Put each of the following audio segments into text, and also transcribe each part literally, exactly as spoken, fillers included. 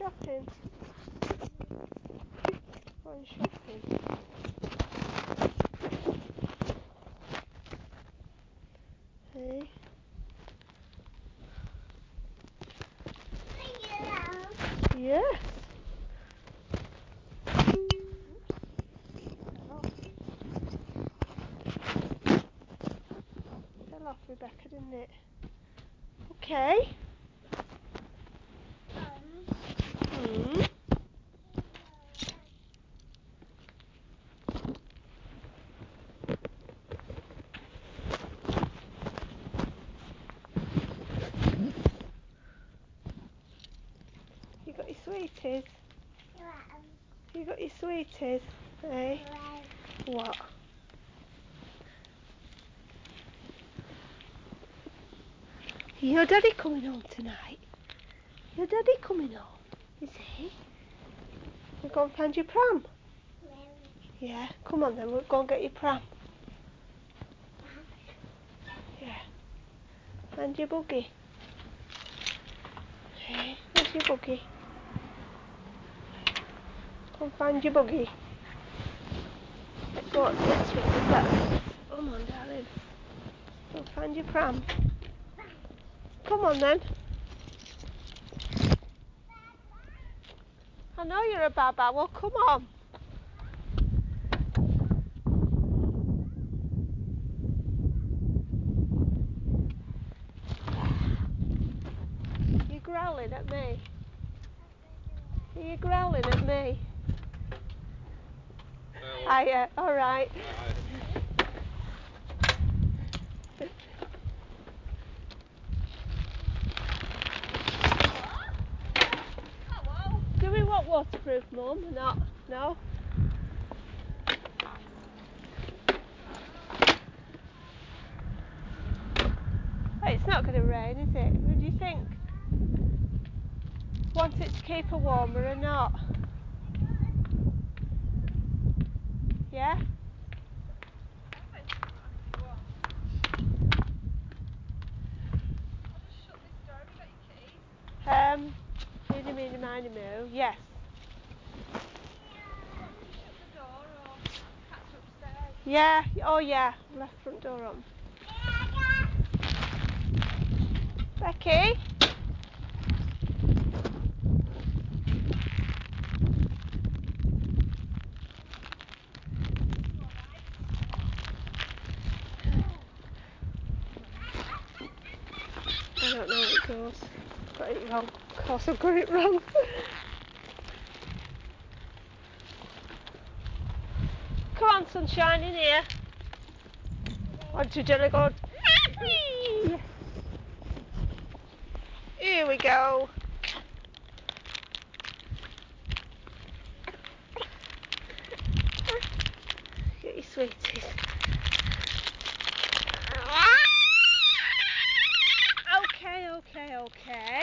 shopping? Going shopping. Hey? Yes. Fell off, Rebecca, didn't it? Okay. Hmm. You got your sweeties? You got your sweeties? Hey? What? Your daddy coming home tonight? Your daddy coming home? Is he? We'll go and find your pram. Yeah, come on then, we'll go and get your pram. Yeah. Find your buggy. Hey, where's your buggy? Come find your buggy. Let's go upstairs with that. Come on, darling. Go find your pram. Come on then. I know you're a baba. Well, come on. You're growling at me. Are you growling at me? Uh, Hiya, alright. Do we want waterproof, Mum? Not? No? Hey, it's not going to rain, is it? What do you think? Want it to keep her warmer or not? Yeah? Um, meeny, meeny, miny, moo. Yes. Yeah. Oh, yeah. Left front door on. Becky? I don't know how it goes. Got it wrong. Of course I've got it wrong. Come on, sunshine, in here. One, two, jelly, go. Here we go. Get your sweeties. Okay, okay, okay.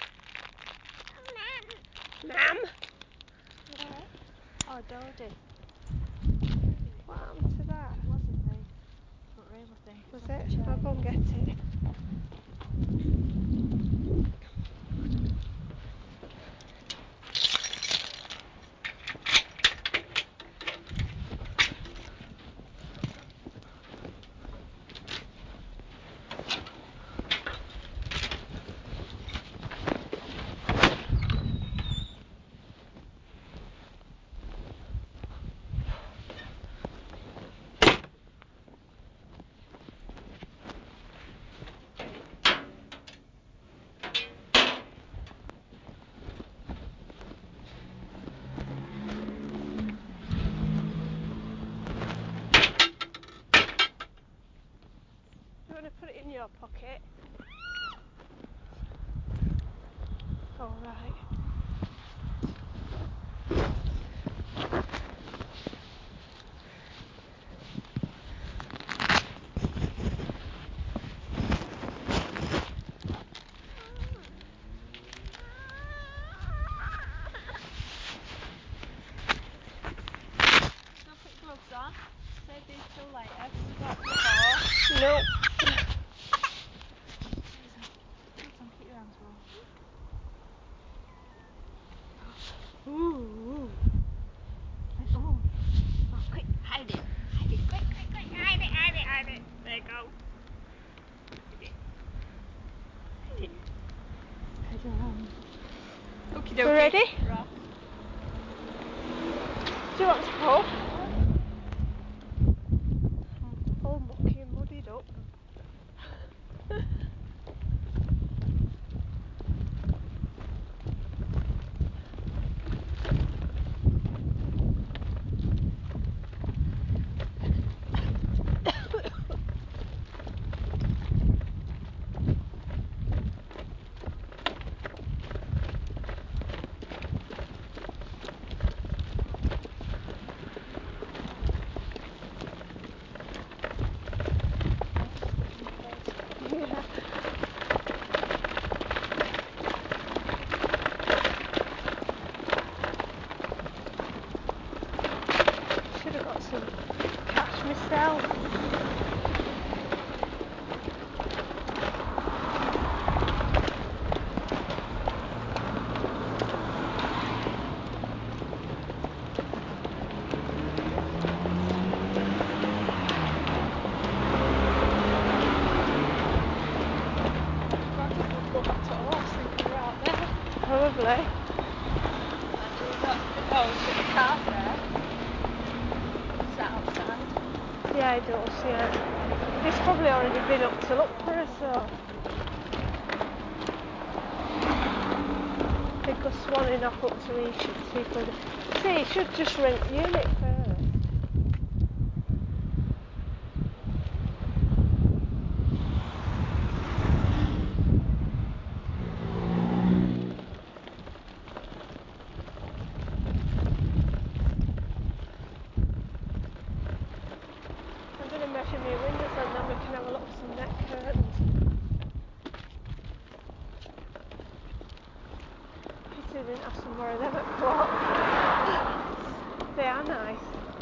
Ma'am. Oh, Dodie. What happened to that? It wasn't the front room, I think. Was It's on it? the chair. I'll go and get it. You want to put it in your pocket? All right. Don't put your gloves on. Save these till later. You've got the ball. Nope. Gloves on. Keep your hands warm. Okie dokie. We're ready? Right. Do you want to pull? I'm all mucky and muddied up. Should have got some catch myself. Go back to horse thinking you're out there. Probably. And you're not, no, so the car's there. Sat outside. Yeah, it does, yeah. It's probably already been up to look for us, so. I think we're swanning off up to he should see if we see, he should just rent the unit first. I'm going to measure my windows and then we can have a look at some net curtains. Pity they didn't have some more of them at Co-op. They are nice.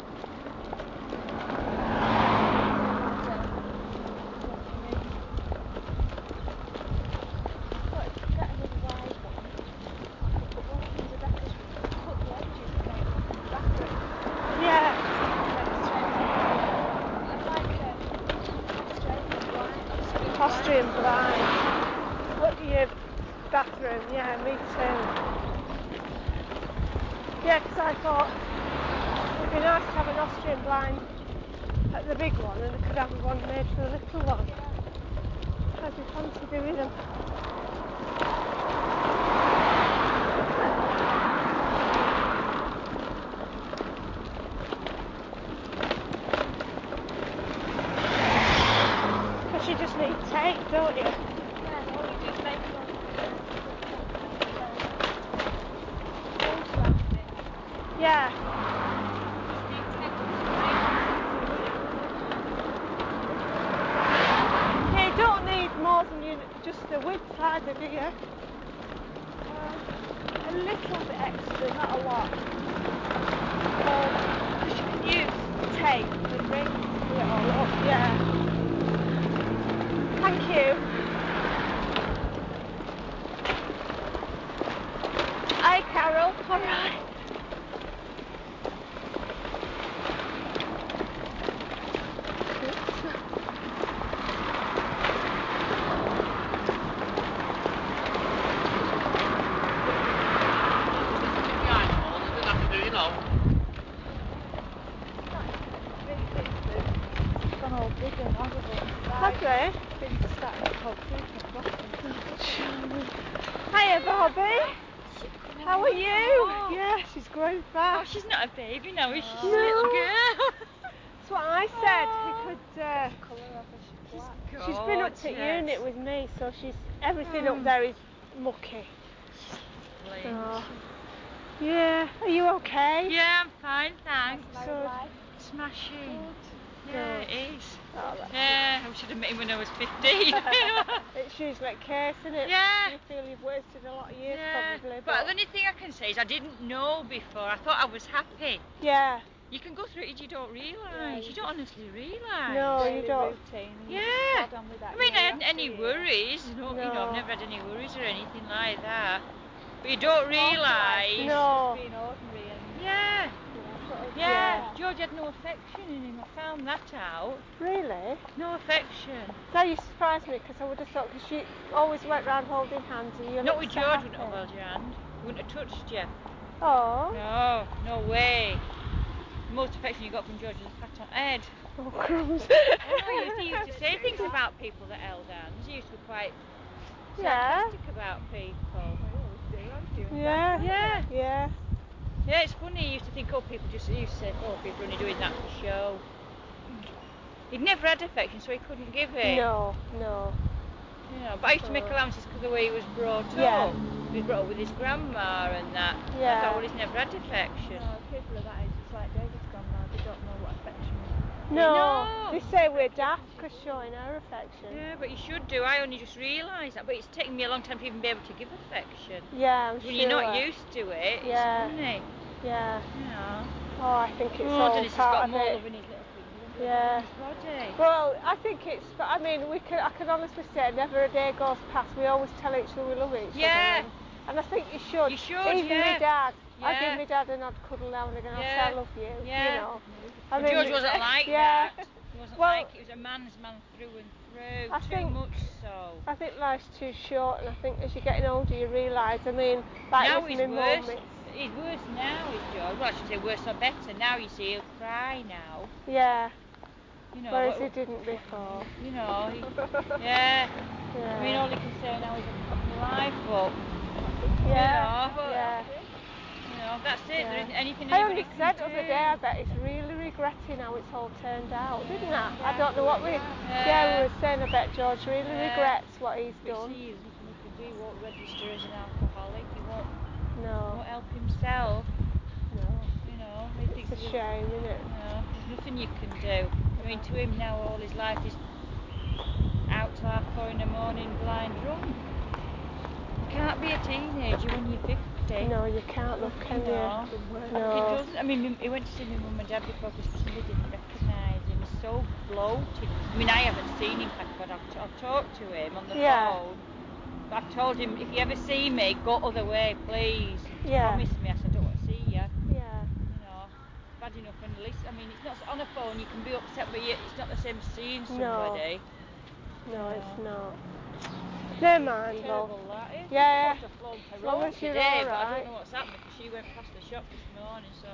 But if you get another wide one, I could put one up in the Rebecca's room, cut the edges and make one in the bathroom. Yeah. I'd like a Australian blind, not Australian Austrian blind. Put your bathroom, yeah, me too. Yeah, because I thought it'd be nice to have an Austrian blind at the big one and they could have one made for the little one. I'd be fancy doing them. Because you just need tape, don't you? Yeah, all you do is make one. Yeah. Yeah, you don't need more than you just the width either, do you? Um, a little bit extra, not a lot. Because you can use tape and rings to do it all up. Yeah. Thank you. Hi, Carol. All right. It's gone all big and horrible. Have they? Things are starting to come through from bottom. Hiya, Bobby. How are you? Oh. Yeah, she's growing Oh, fast. she's not a baby now, is she? She's No. a little girl. That's what I said. Oh. We could. Uh, Colour of her, she's black. she's been up to Gorgeous. unit with me, so she's everything up Mm. there is mucky. Lovely. So, yeah. Are you okay? Yeah, I'm fine, thanks. Nice married life. Smashing. Good. Yeah, Good. it is. Oh, that's Yeah, I should have met him when I was fifteen. It's usually a case, isn't it? Yeah. You feel you've wasted a lot of years, Yeah, probably. but the only thing I can say is I didn't know before. I thought I was happy. Yeah. You can go through it, you don't realise. Yeah, you, you don't honestly realise. No, you don't. Routine, and you just Yeah. plod on with that I year mean, I after hadn't any year. worries. No, you know, No. I've never had any worries or anything like that. But you don't Awful life. realise. No. Just being ordinary and Yeah. yeah, sort of Yeah, Yeah. George had no affection in him. I found that out. Really? No affection. That used to surprise me because I would have thought, because she always went round holding hands and you Not looked with so George, happy. wouldn't have held your hand. He wouldn't have touched you. Oh. No, no way. The most affection you got from George was a pat on the head. Oh, crumbs. Oh no, he used, he used to say things about people that held hands. He used to be quite Yeah. sarcastic about people. Yeah. Yeah. Yeah. Yeah, it's funny. He used to think, oh, people just, he used to say, oh, people are only doing that for show. He'd never had affection, so he couldn't give it. No, no. You know, but I used to make Oh. allowances because of the way he was brought Yeah. up. He was brought up with his grandma and that. Yeah. I thought, well, he's never had affection. No, people of that age, it's like David's grandma, they don't know what affection is. No. No. They say we're daft for showing our affection. Yeah, but you should do. I only just realised that. But it's taken me a long time to even be able to give affection. Yeah, I'm When sure. you're not used to it, Yeah. it's funny. Yeah. You know. Oh, I think it's Oh, all Dennis has part got of more it. love in his little finger Yeah. than his body. Well, I think it's. I mean, we can. I can honestly say, never a day goes past. We always tell each other we love each Yeah. other. And, and I think you should. You should, Even yeah. my dad. I Yeah. give my dad a nod cuddle now and again. I Yeah. say I love you. Yeah. You know. I But mean, George wasn't like yeah. that. He wasn't Well, like, he was a man's man through and through. I Too think- much so. I think life's too short, and I think as you're getting older, you realise. I mean, like Now with he's my worse. mum, it's, He's worse now, is George. Well, I should say worse or better. Now you see he'll cry now. yeah. You know. Whereas but- he didn't before. You know. He, yeah. Yeah. I mean, all he can say now is I've fucked my life up. Yeah. You know, but- Yeah. You know, that's it. Yeah. There isn't anything I anybody only can said do. the other day, I bet he's really regretting how it's all turned out, didn't I? I Yeah. don't know what we. Yeah. Yeah, we were saying. I bet George really Yeah. regrets what he's But done. see, there's nothing he can do. He won't register as an alcoholic. He won't, No, won't help himself. no. You know, he thinks It's a he's shame, isn't it? You know, there's nothing you can do. I mean, to him now, all his life is out till half four in the morning, blind drunk. You can't be a teenager when you're fifty. No, you can't look, can You you? know. He No. doesn't. I mean, he went to see my mum and dad before Christmas and they didn't recognise him. He's so bloated. I mean, I haven't seen him, but I've, t- I've talked to him on the Yeah. phone. But I've told him, if you ever see me, go other way, please. Yeah. Promise me. I said, I don't want to see you. Yeah. You know, bad enough when at least, I mean, it's not on a phone, you can be upset, but you, it's not the same as seeing somebody. No, No. it's not. Never mind, love. Terrible, that is. Yeah. Supposed to have flown As her long own as you're today, but I alright. don't know what's happening because she went past the shop this morning, so.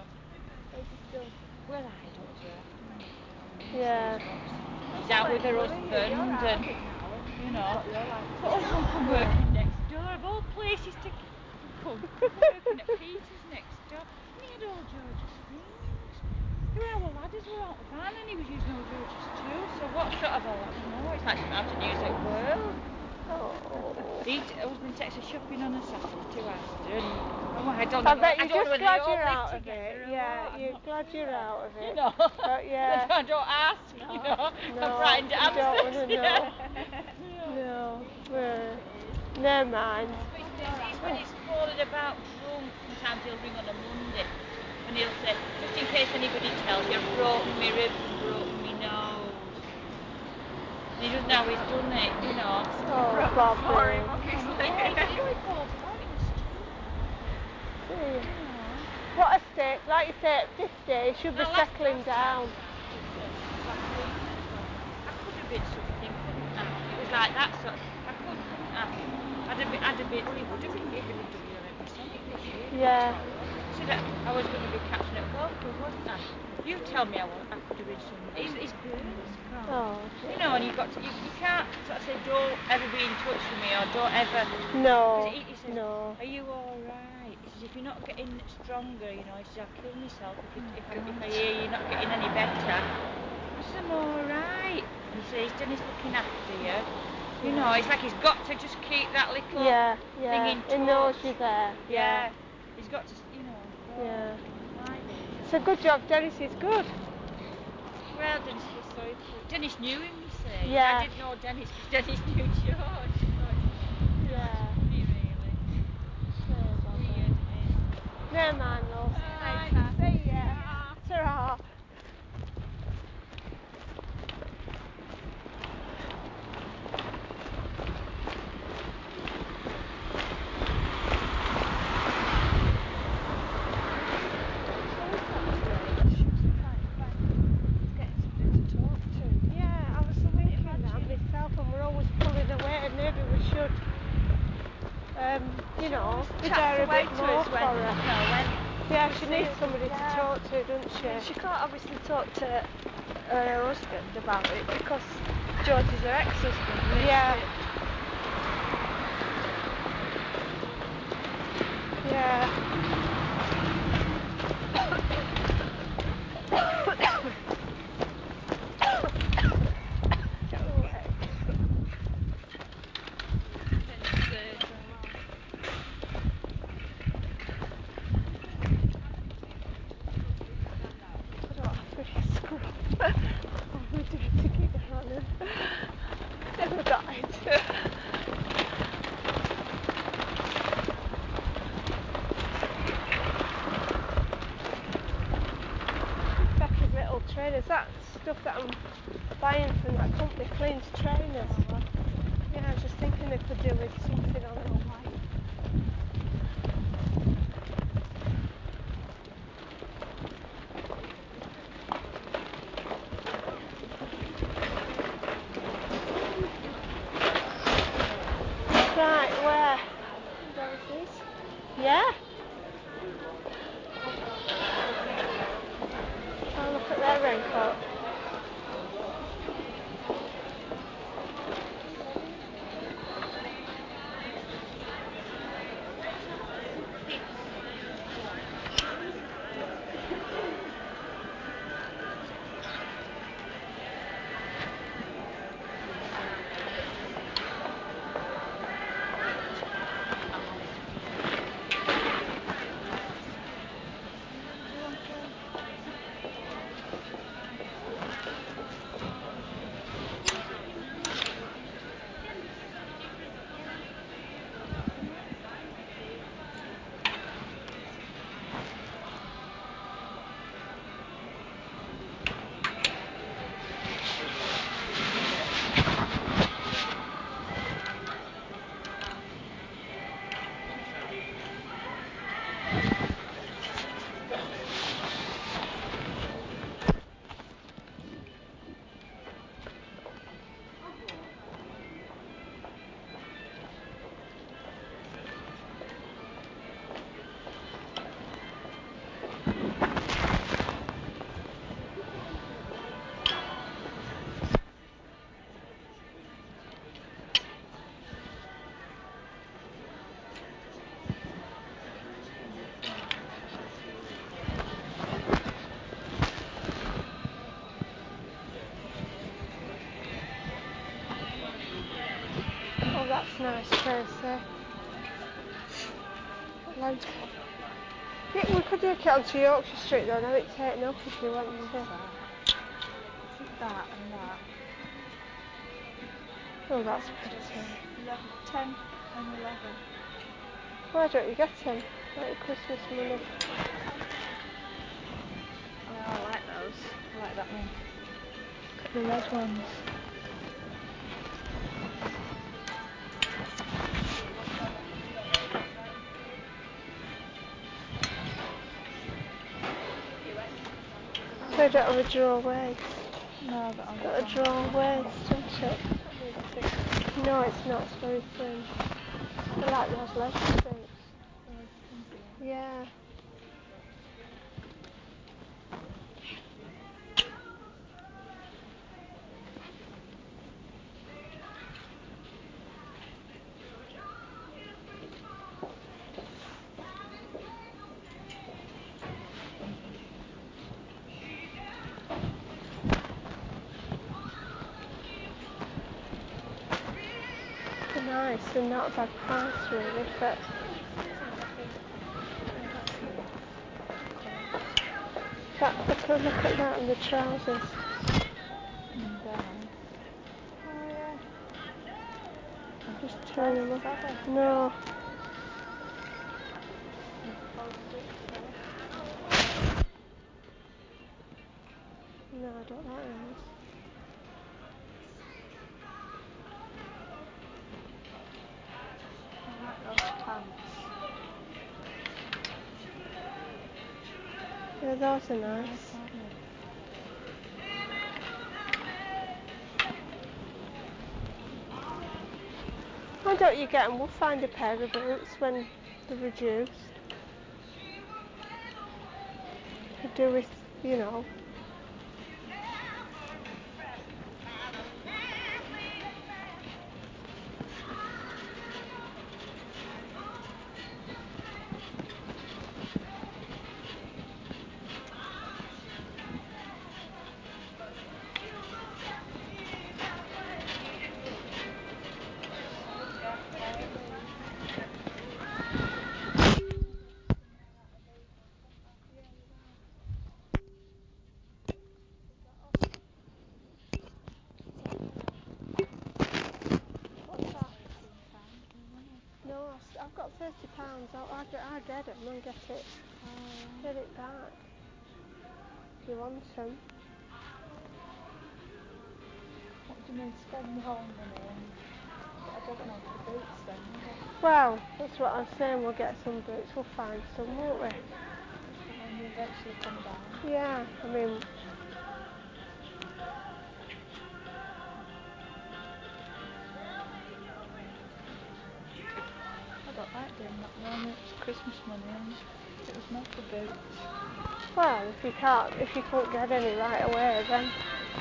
Well, I don't know. Yeah. She's out with her husband and, you know, her husband come working next door, of all places to come, working at Peter's next door. And he had all George's things. There were our ladders were out the van and he was using all George's too, so what sort of a, I don't know, it's like something out of Music World. Oh. He, husband takes her shopping on a Saturday to Asda and oh, I don't I know. bet I you're don't know just whether glad they all you're live out of together it. or Yeah, what, I'm you're not glad you're sure. out of it. You know. But yeah. I don't ask, you know. No, I'm frightened to you don't ask. want to know. No. Uh, never mind. But it's, it's, it's when he's falling about drunk, sometimes he'll ring on a Monday and he'll say, just in case anybody tells you, I've broken my ribs and broken my nose. And he doesn't know he's done it, you know. Oh, Bobby. Yeah. What a state, like you say, at fifty, you should be Well, last- settling last down. time, I could have been something, couldn't I? It was like that sort of, I could, couldn't I? I'd have been, I'd have been, well, he would have been, he'd been W M Masonic this year. Yeah. So that I was going to be captain at golf club, wasn't I? You tell me I, was, I could have been somebody. It's, it's girls, can't Oh, you know, and you've got to, you, you can't sort of say, don't ever be in touch with me, or don't ever. no, Because he, he says, no. are you alright? He says, if you're not getting stronger, you know, he says, I'll kill myself if, you, if, I, if I hear you're not getting any better. I said, I'm alright. He says, Dennis looking after you. You know, it's like he's got to just keep that little Yeah, thing yeah. in He knows touch. you're there. Yeah. He's got to, you know. Go. Yeah. Like this. It's a good job, Dennis is good. Well, Dennis feels sorry for you. Dennis knew him, you see. Yeah. I didn't know Dennis because Dennis knew George. So it's, Yeah. it's funny, really. Oh, Bobby. Weird, eh? Never mind, love. Alright. See ya. Ta-ra. bit to more us for when, her. you know, when Yeah, we she see needs her, somebody yeah. to talk to, doesn't she? I mean, she can't obviously talk to her husband about it because George is her ex-husband, really. Yeah. Yeah. Get away. I don't have to be scrub. All we do is to keep her on her. Never died. Becca's little trainers, that stuff that I'm buying from that company, Cleans Trainers. Oh, well. Yeah, I was just thinking they could do with something on it. Right, where? Roses. Yeah? Oh, look at their raincoat. Oh, that's nice, Tracy. Like, yeah, we could take it onto Yorkshire Street though, now it's taken up if you want to. That and that. Oh, that's pretty. eleven, ten and eleven. Why don't you get them? Like Christmas money. Oh, I like those. I like that one. The red ones. So I don't have a draw waist. No, but I'll Got a get draw waist, doesn't it? That needs thicker. No, it's not. It's very thin. I like those leather suits. Yeah. They're nice and not a bad price really, but that, look, at- look at that and the trousers. Mm, they're nice. Oh, yeah. Just turn them up. Have they? No. False suits there. No, I don't like those. I like those pants. Yeah, those are nice. Nice, aren't they? Why don't you get them? We'll find a pair of boots when The reduced. Could do with, you know. No, I've got thirty pounds. I'll, I'll, get, I'll get them and get it. Oh. Get it back. If you want them. What do you mean, spend the whole money and I don't know for boots then, will I? Well, that's what I'm saying. We'll get some boots. We'll find some, won't we? When you eventually come down. Yeah, I mean. I don't like doing that though. It's Christmas money and it was meant for boots. Well, if you can't, if you couldn't get any right away, then.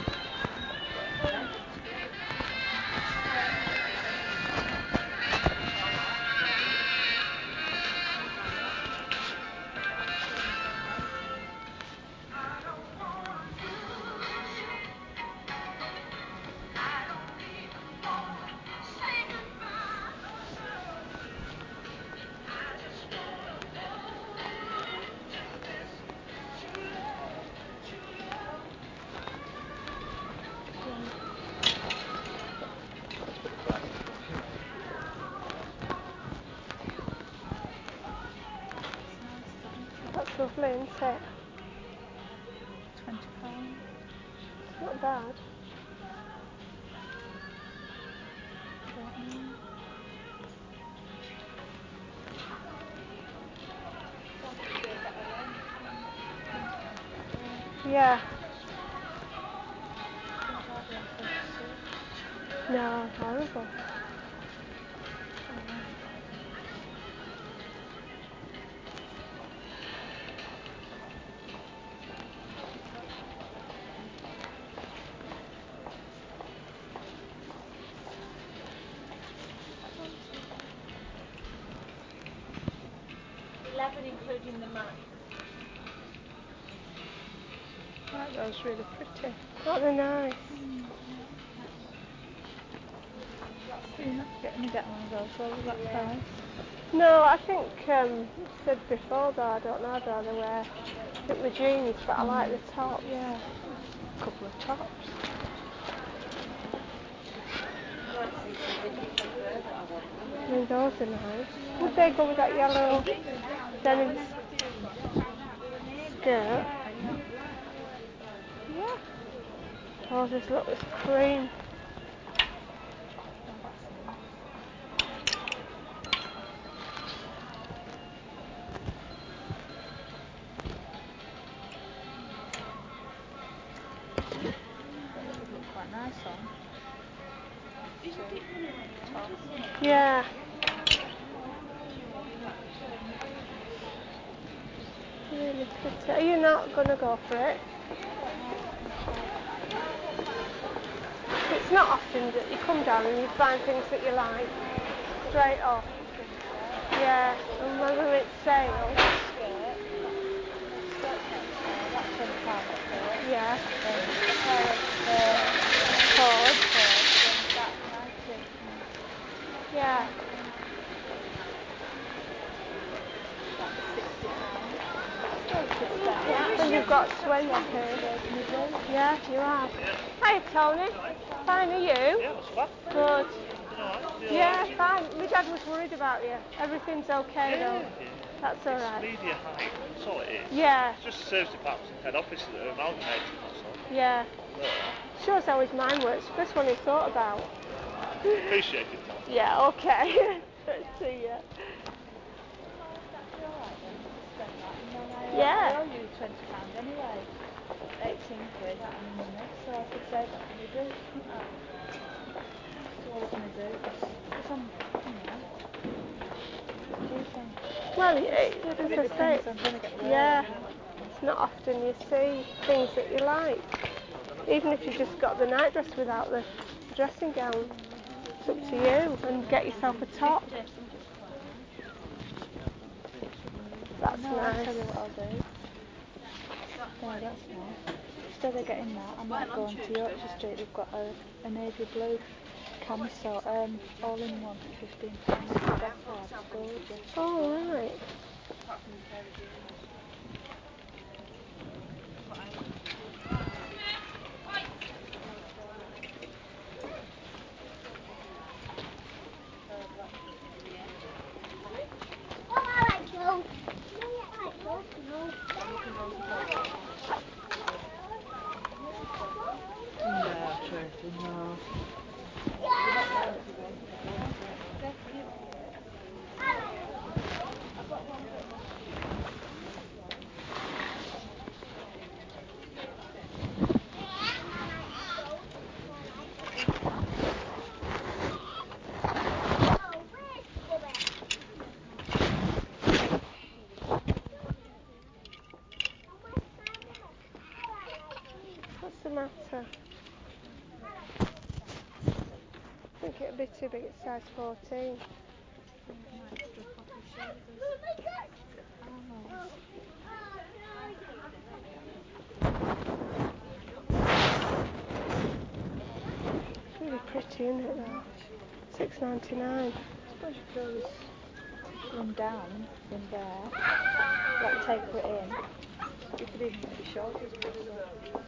That's lovely, isn't it? Twenty pounds. It's not bad. Don't know. Yeah. No, horrible. Eleven including the mat. Right, that was really pretty. Aren't they nice? Mm. You're not getting to get one of those over that Yeah. price. No, I think, um, I said before though, I don't know, I'd rather wear, I think the jeans, but I Mm. like the top. Yeah, a couple of tops. I mean, those are nice. Would they go with that yellow denim skirt? Yeah. Oh, this look, this cream. That would look quite nice on. Top. Yeah. Really pretty. Are you not going to go for it? It's not often that you come down and you find things that you like straight off. Yeah, and whether it's sale. That's twenty pounds a pair. Yeah. Then a pair of uh, Cord. cords, then that ninety. Yeah. That's sixty pounds. And you've got twenty. Yeah, you have. Hi Tony. Fine, are you? Yeah, what's that? Good. Alright, Yeah, fine. My dad was worried about you. Everything's okay yeah, though. yeah. That's It's alright. media hype, that's all it is. Yeah. It's just serves the purpose of head office that are amalgamated, that's all. Yeah. But, Shows how his mind works. First one he thought about. appreciate it, Tom. Yeah, okay. See ya. Yeah. I owe you twenty pounds anyway. Eighteen quid out of my money, so I could save that for my boots, couldn't I? Towards my boots. Because I'm, you know. What do you think? Well, it, it, It as I depends, say, I'm going to get bored. yeah, it's not often you see things that you like. Even if you just got the nightdress without the dressing gown, it's up to you, and get yourself a top. That's No, I'll nice. tell you what I'll do. Yeah, that's nice. Instead of getting that, I might go on to Yorkshire Street. They've got a, a navy blue camisole, um, all-in-one for fifteen pounds. That's hard, it's gorgeous. Oh, right. No, Tracy, no. What's the matter? I think it'll be too big, it's size fourteen. It's really pretty, isn't it, though? six ninety-nine. I suppose you could always run down from there, like taper it in. You could even make your shoulders bigger.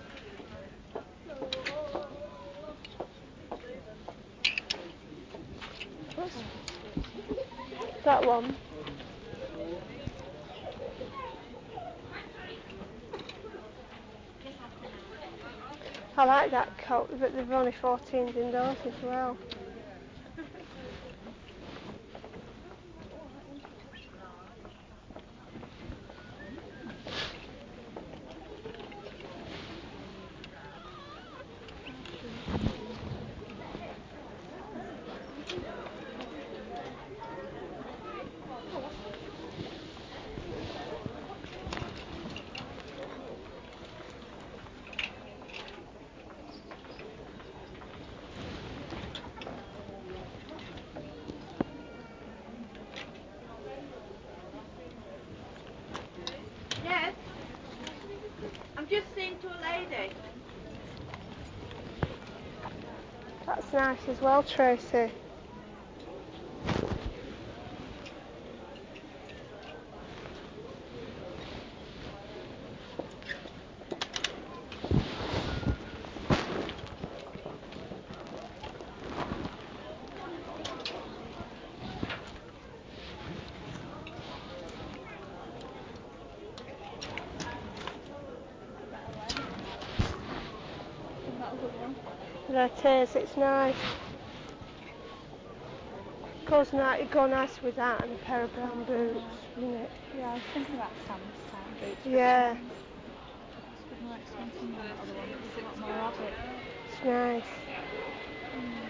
That one. I like that coat, but they've only fourteens indoors as well. Yes. I'm just saying to a lady. That's nice as well, Tracy. That is, it's nice. Goes nice, it go nice with that and a pair of brown boots, isn't it? Yeah, I was thinking about Sam's town boots. Yeah. It's a bit more expensive than that other one, but there's a lot more of it. It's nice. Mm.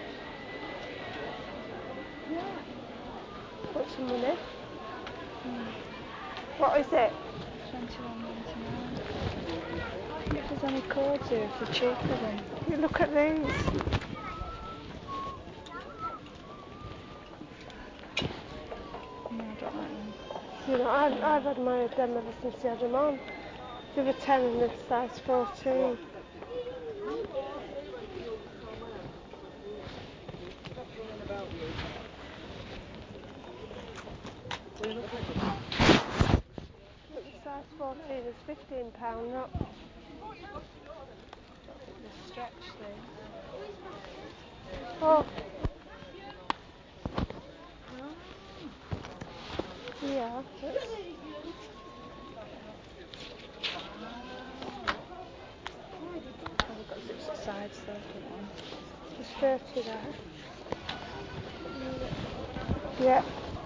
Yeah. Put some money. Mm. What is it? twenty-one ninety-nine. If there's any codes here, if they're cheaper than... You look at these. No, I don't like them. You know, I've, I've admired them ever since they had them on. They were ten and this size fourteen. Look, the size fourteen is fifteen pounds, not... I don't think they stretch these. Oh. Yeah. It's... Oh, they've got zips at sides, those little ones. There's thirty there. Yeah.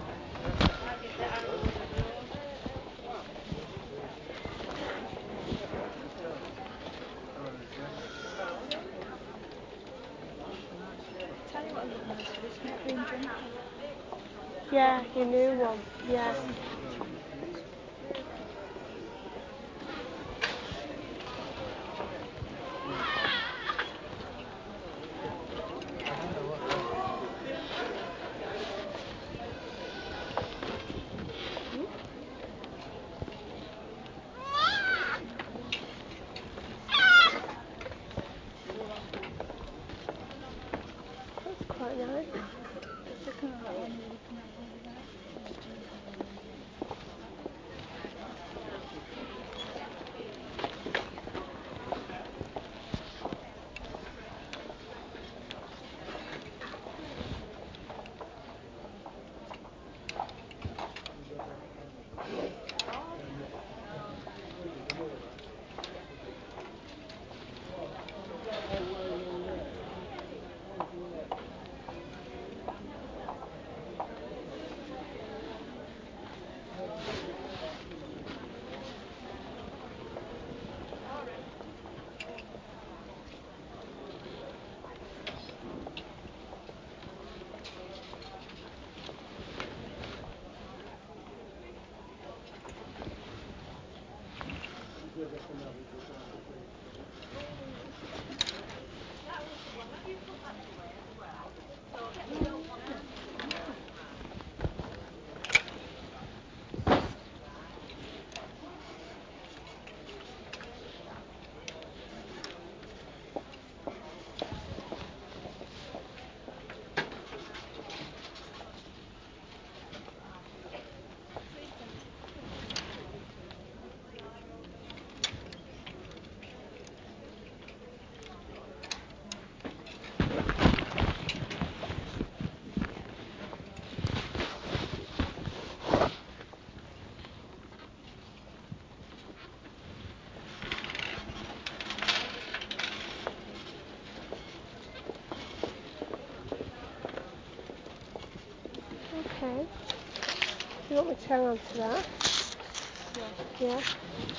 Tell you what I look nice for this new green jumper. Yeah, your new one. Yeah. Okay. You want me to hang on to that? Yeah. Yeah.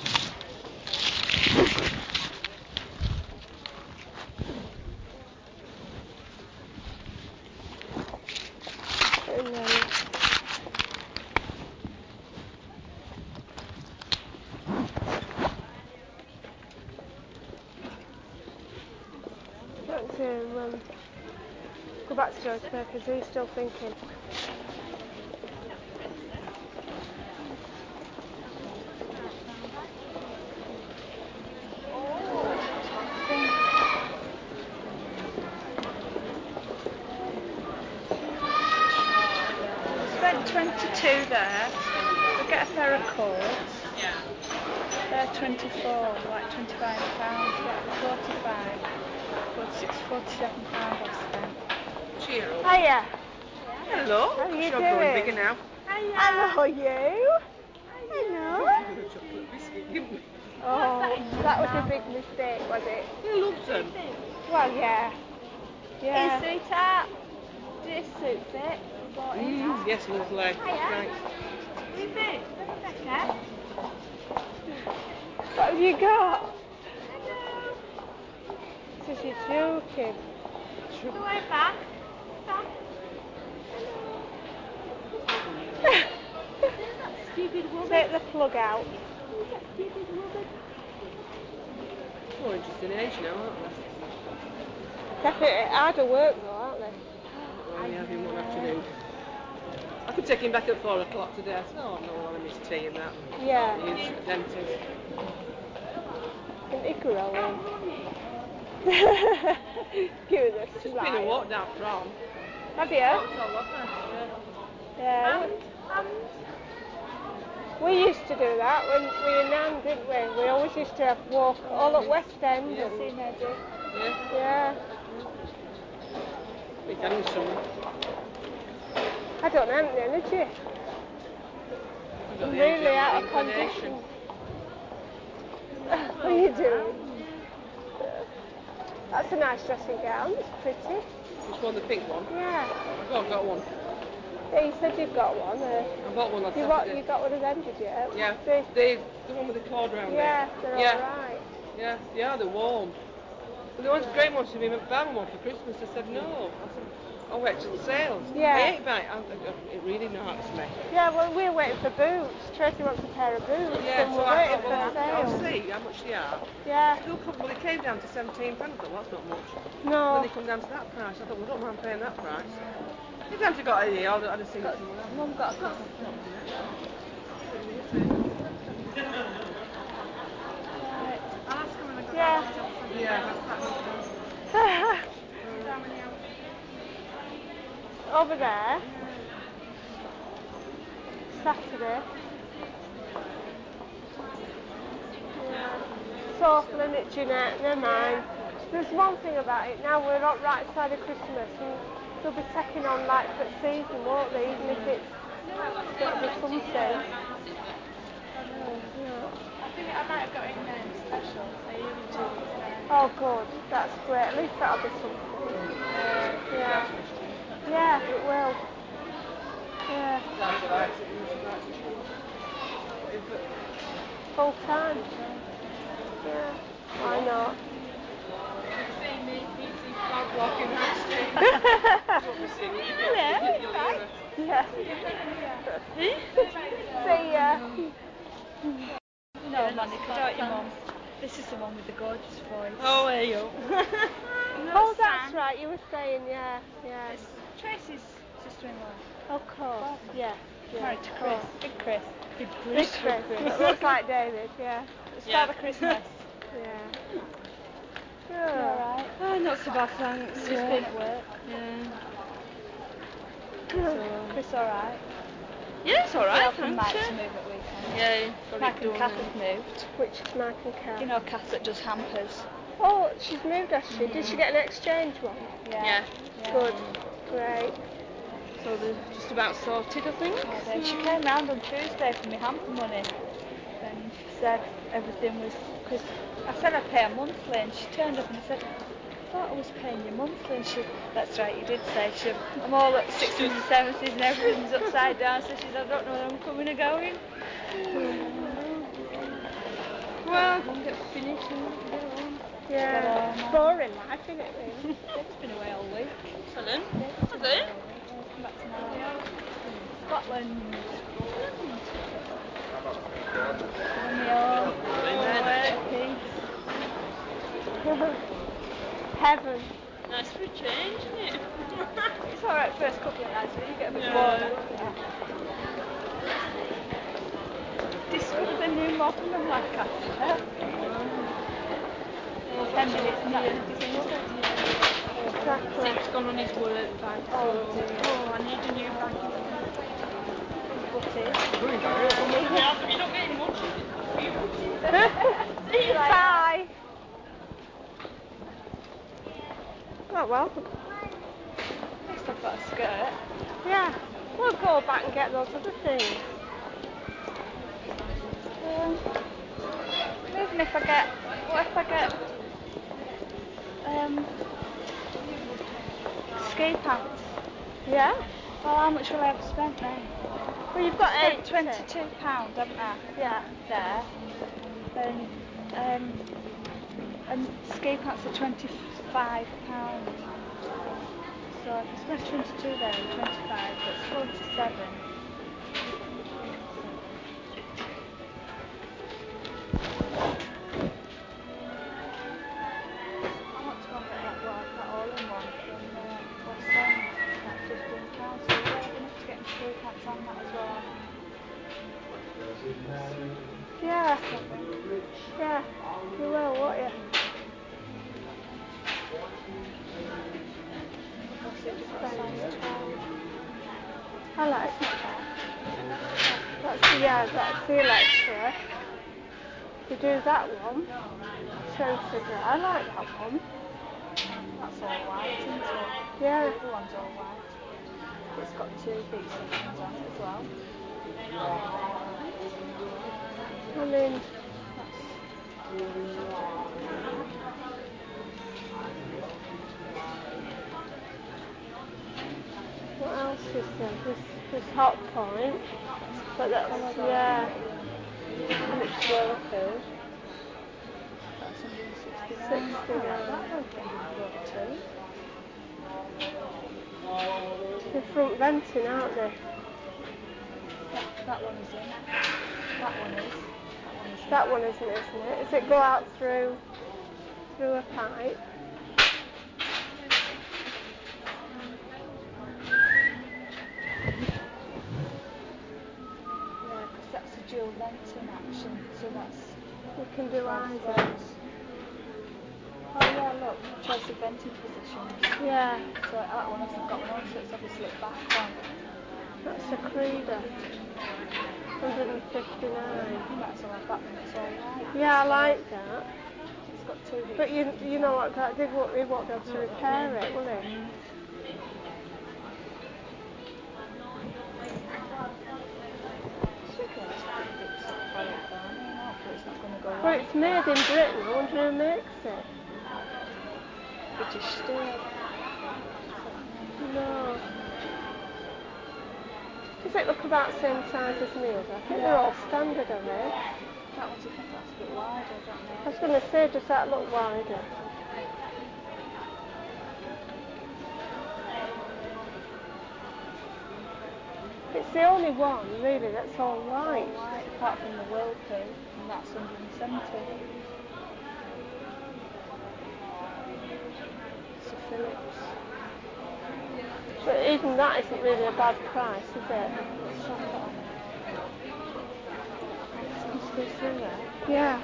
Put in there. Got to um, go back to George because he's still thinking. Spent twenty-two there. We get a pair of coats. They're twenty-four, like twenty-five pounds. That's forty-five. forty-six, forty-seven pounds I've spent. Cheer up. Hiya. Hello. How are you You're doing? growing bigger now. Hello, you. Hello. Chocolate biscuit, didn't we? Oh, that was a big mistake, was it? You loved them. Well, yeah. Yeah. Hey, sweetheart. This suits it. Bought it. Mm, yes, lovely. Thanks. What have you got? This is joking. Take the plug out. More interesting age now, aren't they? Definitely harder work though, aren't they? Well, yeah, having one afternoon. I could take him back at four o'clock today. I said, oh no, I miss tea and that. Yeah. He's at the dentist. An Icaro in. Give it a Just slide. been a walk down from. Have you? Walked all over. Yeah. We, we used to do that when we were Nan, didn't we? We always used to walk all at West End. Yeah. And, Yeah. yeah. We can in summer. I don't have the energy. I've got I'm the really energy, out I've of got the inclination. condition. What are you doing? That's a nice dressing gown. It's pretty. Which one, the pink one? Yeah. I've got, got one. Yeah, you said you've got one. Uh, I bought one on you, Saturday. got, you got one of them, did you? Yeah, They, they, the one with the cord around yeah, it. they're Yeah. alright. Yeah, yeah, they're warm. But the ones, Yeah. great ones to be McBang one for Christmas. I said no. I said, I'll wait till the sales. Yeah. I hate buying. I, I, it really knocks me. Yeah, well, we're waiting for boots. Tracy wants a pair of boots, Yeah, and so we're I waiting thought, for well, the I'll, sale. I'll see how much they are. Yeah. Still come, well, it came down to seventeen pounds. I thought, well, that's not much. No. When they come down to that price, I thought, well, I don't mind paying that price. If I'd have got it here, I'd, I'd have seen it somewhere else. Mum got a couple. Right. I'll ask him when I go Yeah. down to Johnson. Yeah. Over there. Saturday. Yeah. So off limit, Jeanette, never mind. There's one thing about it, now we're not right side of Christmas and they'll be taking on like for season, won't they? Even if it's it'll be something. Yeah. I think I might have got in um, special. They only two percent. Oh good, that's great. At least that'll be something. Yeah. Yeah, it will. Yeah. That's what I said. You should like to show. Full time. Yeah. Why not? See me, me see Bob walking down the street. Hello, it's fine. Yeah. See ya. No, Monica, don't you, Mum? This is the one with the gorgeous voice. Oh, there you go. Oh, that's right, you were saying, yeah, yeah. It's Tracy's sister-in-law. Of course, yeah. yeah. Married to Chris. Big Chris. Big Big Chris. Chris. It looks like David, yeah. It's Yeah. Father Christmas. Yeah. You Oh. alright? Oh, not so bad, thanks. Just Yeah. been at work. Yeah. So, Chris alright? Yeah, it's alright, Helping thanks. Mike to Yeah. move at weekend. Yeah, got Mike it and done. Kath have moved. Which is Mike and Kath? You know Kath that does hampers. Oh, she's moved, has she? Did she get an exchange one? Yeah. Yeah. Good. Great. So they're just about sorted, I think. Yeah, then she came round on Tuesday for my hamper money and she said everything was, because I said I'd pay her monthly and she turned up and I said, I thought I was paying you monthly, and she, that's right, you did say, she, I'm all at sixties and seventies and everything's upside down, so she said, I don't know whether I'm coming or going. Well, we'll get finished and we'll get on. Yeah. But, um, It's boring life, isn't it, really? Dave's been away all week. Pardon? Dave's been Has he? away all week. Yeah, he's come back tomorrow. Scotland. Romeo. Oh, Heaven. Nice for a change, isn't it? it's alright first couple of nights, but you get a bit Yeah. bored after that. Discovered a new modern in Lancaster. Ten minutes and that was discovered. Exactly. Six gone on his work bag, so Oh, dear. oh, I need a new bag. Butty. You're not getting much. See you later. Bye. Oh, well. At least I've got a skirt. Yeah. We'll go back and get those other things. Um, even if I get, what if I get um, ski pants? Yeah? Well, how much will I have spent then? Well, you've got Spent eight. twenty-two pounds, haven't I? Yeah. There. And, um, and ski pants are twenty-five pounds. So if I spent twenty-two there and twenty-five, that's forty-seven. I want to go and get that one, that all-in-one from uh, West End, like fifteen pounds. So we're well enough to get my ski pants on that as well. Yeah. Yeah. You will, won't you? What's it just got size twelve? I like That's not bad. That's the, yeah, that's the electric. To do that one, sensible. I like that one. That's all white, isn't it? Yeah. The other one's all white. It's got two heat sections on it as well. I mean, what else is there? This, this hot point. But that's, yeah. And it's Whirlpool. That's one hundred sixty-nine. sixty-nine. I like that Whirlpool too. They're front venting, aren't they? That, that one is in. That one is. That one is in. That one isn't, isn't it? Does it go out through through a pipe? Yeah, because that's a dual venting action. So that's You can do both either. ways. Oh yeah, look, choice of venting positions. Yeah, So that one hasn't got one on, so it's obviously a back one. that's a Creda. one hundred fifty-nine. You might as well have that one, it's all white. Yeah, I like that. It's got two heat But you sections you know on what, that they won't, they won't be able to repair it, will they? Should be able to fix it for it though. I mean, hopefully it's not going to go Well, wrong. it's made in Britain. I wonder who makes it. British Steel. No. Does it look about the same size as me? I think they're all standard, are they? That one's, I think that's a bit wider, I don't know. I was going to say, does that look wider? It's the only one, really, that's all All white. white, apart from the Whirlpool, and that's one hundred seventy. It's a Philips. But even that isn't really a bad price, is it? What's that got on it? You can go through there. Yeah.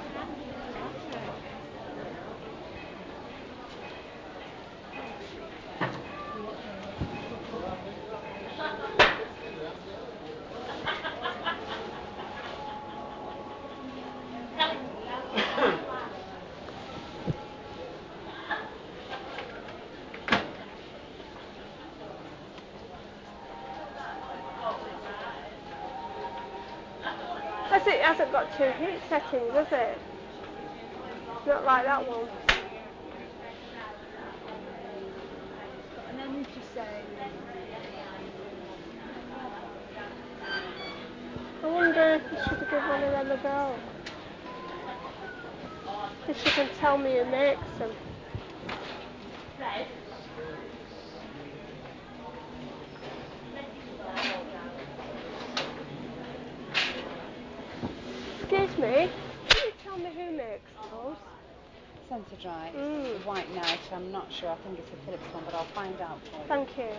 Has it hasn't got two heat settings, has it? Not like that one. And then you just say, I wonder if I should give one of them a go. If she can tell me who makes them. Excuse me, can you tell me who makes those? Centre Dry. Mm. It's the White Knight. I'm not sure. I think it's a Philips one, but I'll find out for you. Thank you.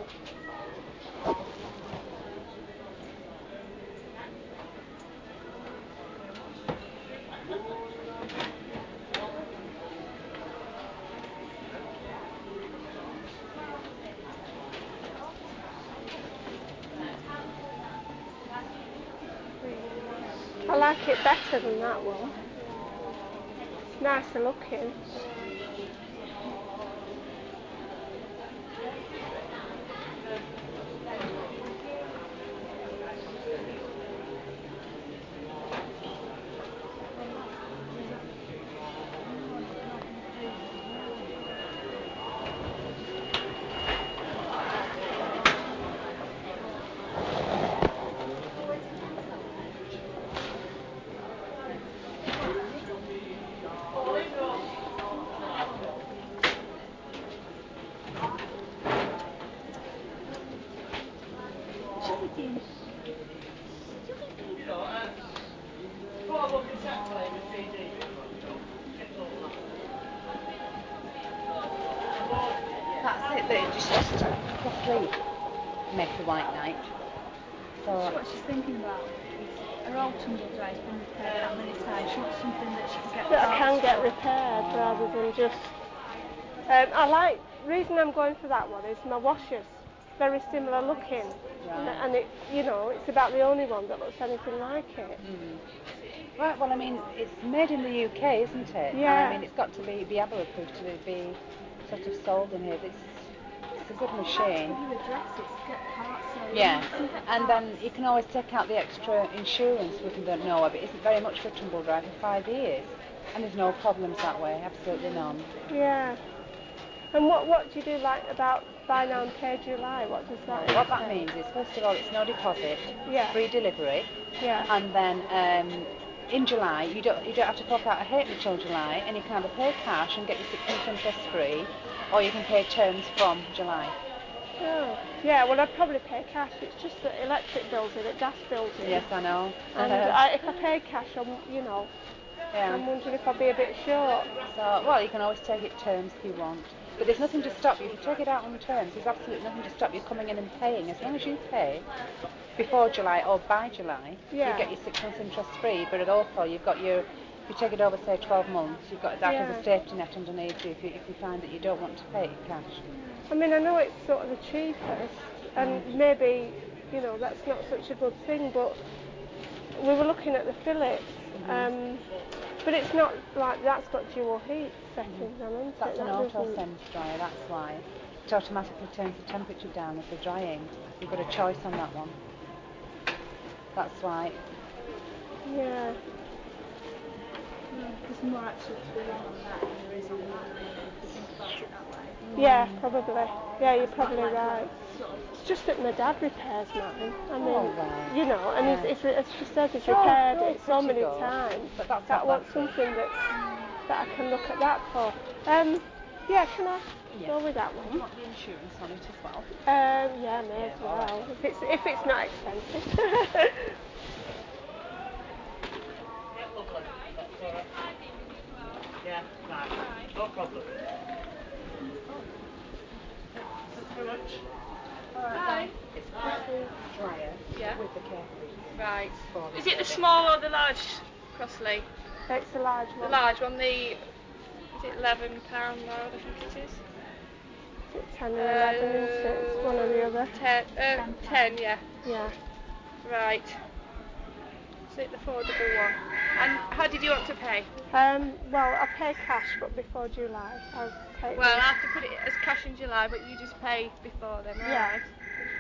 I like it better than that one. It's nicer looking. That's it. They just just properly make the White Knight. So what she's thinking about is her old tumble dry's been repaired that many times. She wants something that she can get That I can parts get for. repaired rather than just... Um, I like... The reason I'm going for that one is my washer's very similar looking. And, Right. and it, you know, it's about the only one that looks anything like it. Mm. Right, well, I mean, it's made in the U K, isn't it? Yeah. And I mean, it's got to be be able approved to be sort of sold in here. It's, it's a good machine. Give you addresses, get parts. So Yeah, you can get and parts. then you can always take out the extra insurance with them. Don't know of it. Isn't very much for a tumble dry for five years, and there's no problems that way. Absolutely none. Yeah. And what what do you do like about buy now and pay July? What does that Well, what that entail? means is, first of all, it's no deposit, Yeah. free delivery, Yeah. and then um, in July you don't you don't have to fork out a halfpenny till July, and you can either pay cash and get your six months interest free, or you can pay terms from July. Oh. Yeah, well I'd probably pay cash. It's just that electric bills in it, gas bills in. Yes, I know. And I, if I pay cash, I'm, you know, Yeah. I'm wondering if I'll be a bit short. So, well, you can always take it terms if you want. But there's nothing to stop you. If you take it out on terms, there's absolutely nothing to stop you coming in and paying. As long as you pay before July or by July, Yeah. you get your six months interest free. But it also, you've got your, if you take it over, say, twelve months, you've got that Yeah. as a safety net underneath you if you, if you find that you don't want to pay it cash. I mean, I know it's sort of the cheapest, and Mm. maybe, you know, that's not such a good thing, but we were looking at the Philips, Mm-hmm. um, but it's not like that's got dual heat settings on, isn't That's it? an That auto doesn't- sense dryer, that's why. It automatically turns the temperature down of the drying. You've got a choice on that one. That's why. Yeah. No, there's more actually to be on that than there is on the one maybe, if you think about it that way. Yeah, probably. Yeah, you're probably Like right. the sort of It's just that my dad repairs mine. I mean, Oh, well. you know, and Yeah. he's, he's, as she says, he's They're all- repaired they're all it so pretty many good, times but that's that I not want that something that that I can look at that for. Um, yeah, can I Yeah. go with that Do you one? want the insurance on it as well? Um, yeah, may Yeah, as all right well. then. If it's if it's not expensive. Yeah, lovely. That's all right. problem. Thanks very much. Alright, it's Crossley dryer Yeah. with the carefree. Right. For Is it the small or the large Crossley? It's the large The one. large one, the, is it eleven pound load, I think it is? Is it ten or eleven, isn't it? It's one or the other. Ten, uh, ten, yeah. Yeah. Right. Is it the affordable one? And how did you want to pay? Um, well, I pay cash, but before July, I'll take Well, the- I have to put it as cash in July, but you just pay before then, Yeah. alright?